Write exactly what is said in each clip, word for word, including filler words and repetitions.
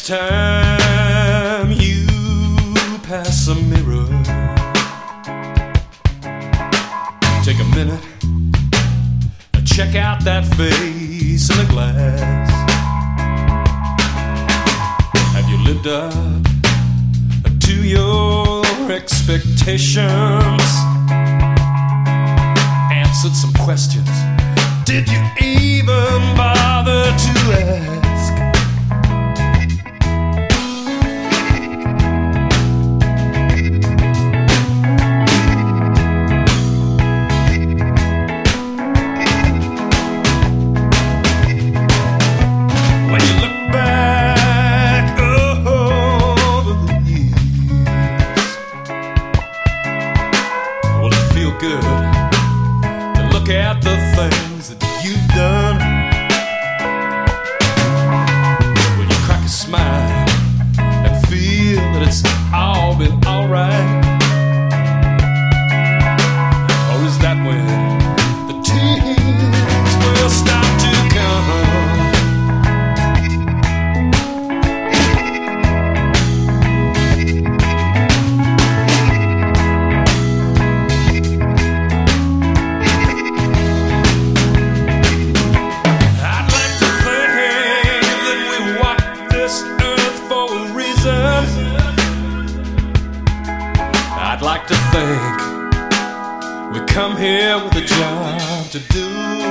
time you pass a mirror, take a minute, check out that face in the glass. Have you lived up to your expectations? Answered some questions. Did you even bother to ask? Good to look at the things that you've done. When you crack a smile and feel that it's all been alright, or is that when the tears will start to come? I'd like to think we come here with a job to do.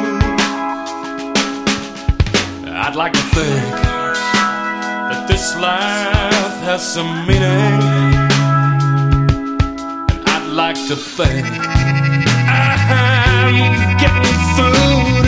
I'd like to think that this life has some meaning, and I'd like to think I'm getting through